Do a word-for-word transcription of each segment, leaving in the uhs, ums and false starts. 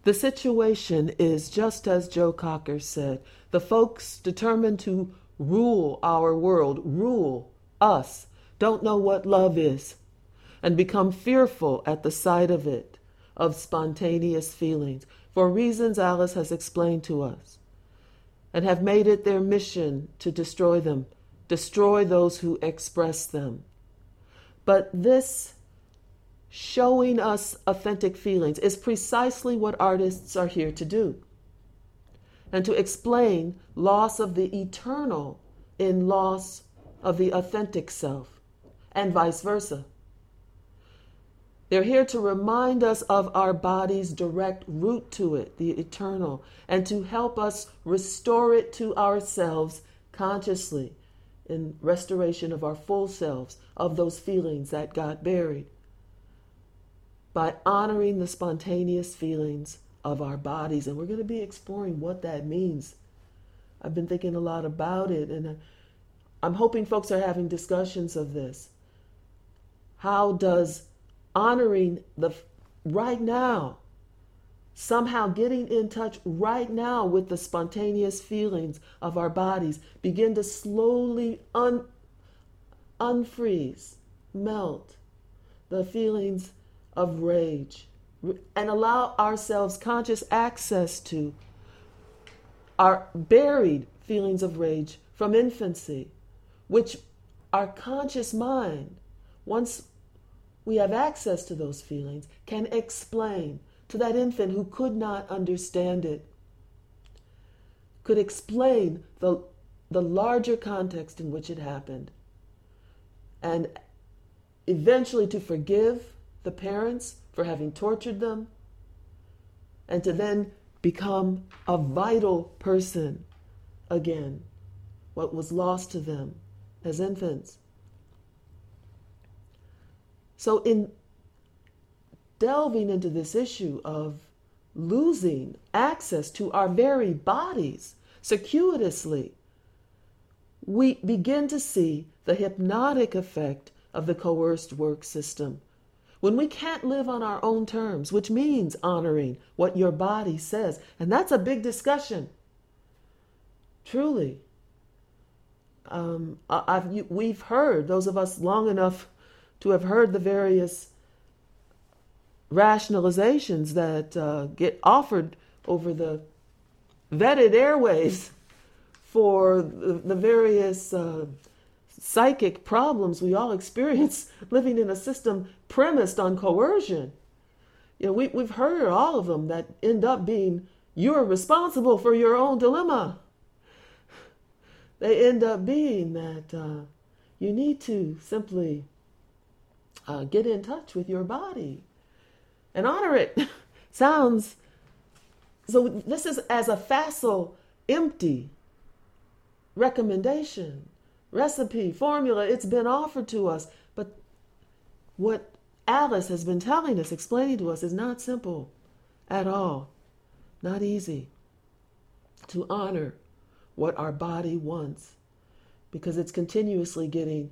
The situation is just as Joe Cocker said. The folks determined to rule our world, rule us, don't know what love is, and become fearful at the sight of it, of spontaneous feelings, for reasons Alice has explained to us, and have made it their mission to destroy them, destroy those who express them. But this showing us authentic feelings is precisely what artists are here to do, and to explain loss of the eternal in loss of the authentic self, and vice versa. They're here to remind us of our body's direct root to it, the eternal, and to help us restore it to ourselves consciously in restoration of our full selves, of those feelings that got buried, by honoring the spontaneous feelings of our bodies. And we're going to be exploring what that means. I've been thinking a lot about it, and I'm hoping folks are having discussions of this. How does honoring the right now, somehow getting in touch right now with the spontaneous feelings of our bodies, begin to slowly un, unfreeze, melt the feelings of rage, and allow ourselves conscious access to our buried feelings of rage from infancy, which our conscious mind, once we have access to those feelings, can explain to that infant who could not understand it, could explain the, the larger context in which it happened, and eventually to forgive the parents for having tortured them, and to then become a vital person again, what was lost to them as infants. So in delving into this issue of losing access to our very bodies circuitously, we begin to see the hypnotic effect of the coerced work system. When we can't live on our own terms, which means honoring what your body says, and that's a big discussion, truly. Um, I've, you, we've heard, those of us long enough to have heard the various rationalizations that uh, get offered over the vetted airwaves for the, the various uh, psychic problems we all experience living in a system premised on coercion. You know, we, we've heard all of them that end up being, you're responsible for your own dilemma. They end up being that uh, you need to simply uh, get in touch with your body and honor it. Sounds, so this is as a facile, empty recommendation, recipe, formula. It's been offered to us. But what Alice has been telling us, explaining to us, is not simple at all. Not easy to honor what our body wants, because it's continuously getting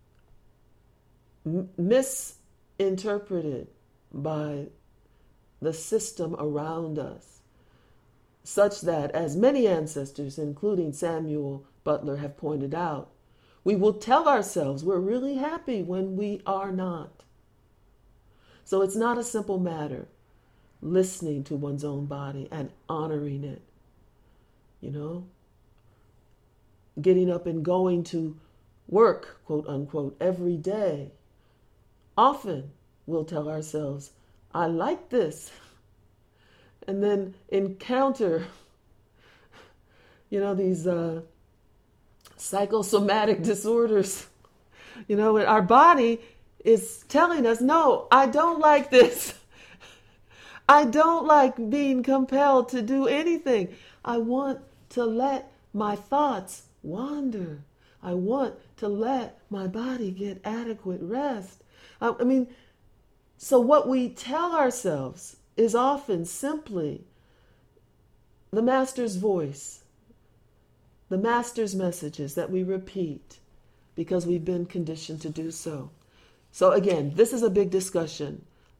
m- misinterpreted by the system around us, such that, as many ancestors, including Samuel Butler, have pointed out, we will tell ourselves we're really happy when we are not. So it's not a simple matter, listening to one's own body and honoring it, you know? Getting up and going to work, quote unquote, every day. Often we'll tell ourselves, I like this. And then encounter, you know, these uh, psychosomatic disorders. You know, our body is telling us, no, I don't like this. I don't like being compelled to do anything. I want to let my thoughts wander. I want to let my body get adequate rest. I, I mean, so what we tell ourselves is often simply the master's voice, the master's messages that we repeat because we've been conditioned to do so. So again, this is a big discussion.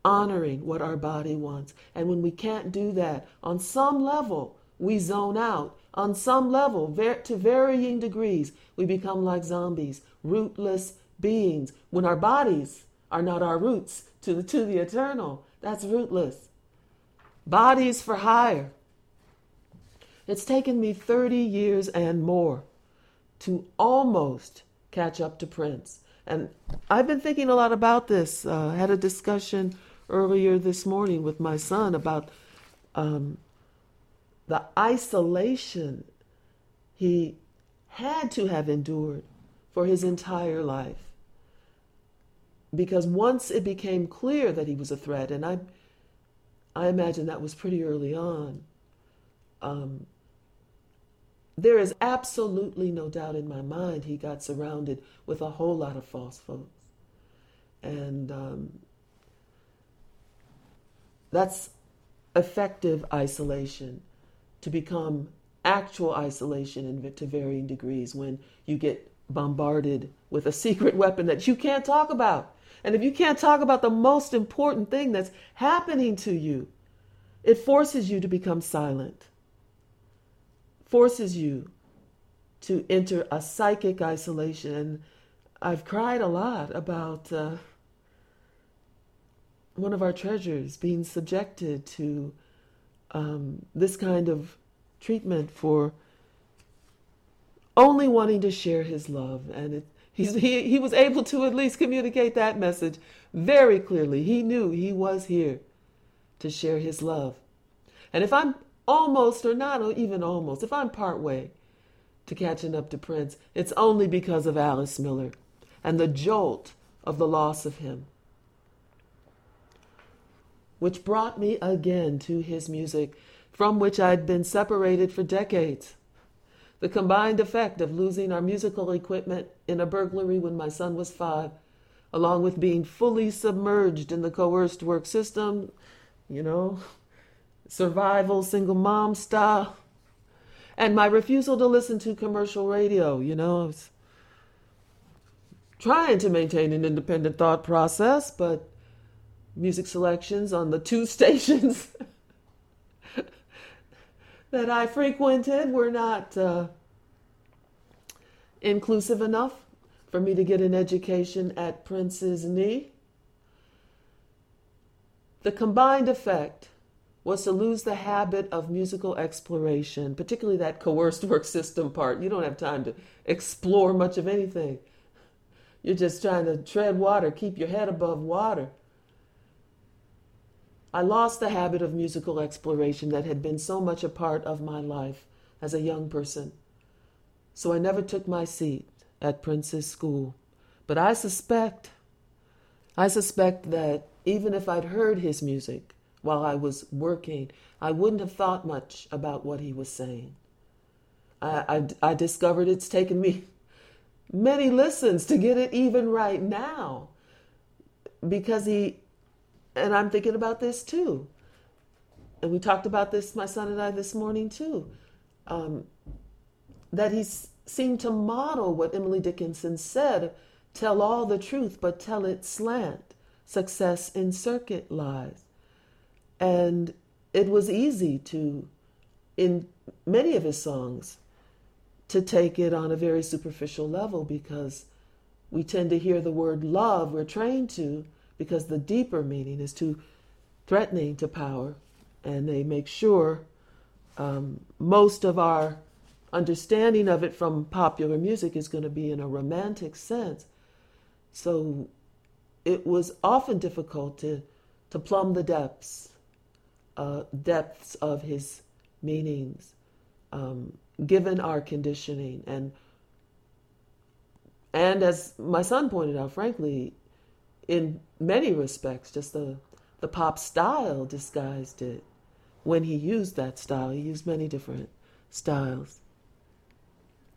honoring what our body wants. And when we can't do that, on some level, we zone out. On some level, ver- to varying degrees, we become like zombies, rootless beings. When our bodies are not our roots to the, to the eternal, that's rootless. Bodies for hire. It's taken me thirty years and more to almost catch up to Prince. And I've been thinking a lot about this. Uh, I had a discussion earlier this morning with my son about um, the isolation he had to have endured for his entire life. Because once it became clear that he was a threat, and I I imagine that was pretty early on, um, there is absolutely no doubt in my mind he got surrounded with a whole lot of false folks. And um, that's effective isolation, to become actual isolation in, to varying degrees, when you get bombarded with a secret weapon that you can't talk about. And if you can't talk about the most important thing that's happening to you, it forces you to become silent, forces you to enter a psychic isolation. And I've cried a lot about uh, one of our treasures being subjected to um, this kind of treatment for only wanting to share his love. And it, he's, he, he was able to at least communicate that message very clearly. He knew he was here to share his love. And if I'm almost, or not even almost, if I'm part way to catching up to Prince, it's only because of Alice Miller and the jolt of the loss of him, which brought me again to his music, from which I'd been separated for decades. The combined effect of losing our musical equipment in a burglary when my son was five, along with being fully submerged in the coerced work system, you know, survival, single mom style, and my refusal to listen to commercial radio. You know, I was trying to maintain an independent thought process, but music selections on the two stations that I frequented were not uh, inclusive enough for me to get an education at Prince's knee. The combined effect was to lose the habit of musical exploration, particularly that coerced work system part. You don't have time to explore much of anything. You're just trying to tread water, keep your head above water. I lost the habit of musical exploration that had been so much a part of my life as a young person. So I never took my seat at Prince's school. But I suspect, I suspect that even if I'd heard his music while I was working, I wouldn't have thought much about what he was saying. I, I, I discovered it's taken me many listens to get it even right now, because he, and I'm thinking about this too. And we talked about this, my son and I, this morning too. Um, that he s- seemed to model what Emily Dickinson said, tell all the truth, but tell it slant. Success in circuit lies. And it was easy to, in many of his songs, to take it on a very superficial level, because we tend to hear the word love, we're trained to, because the deeper meaning is too threatening to power, and they make sure um, most of our understanding of it from popular music is going to be in a romantic sense. So it was often difficult to, to plumb the depths, uh, depths of his meanings, um, given our conditioning. And, and as my son pointed out, frankly, in many respects, just the, the pop style disguised it. When he used that style, he used many different styles.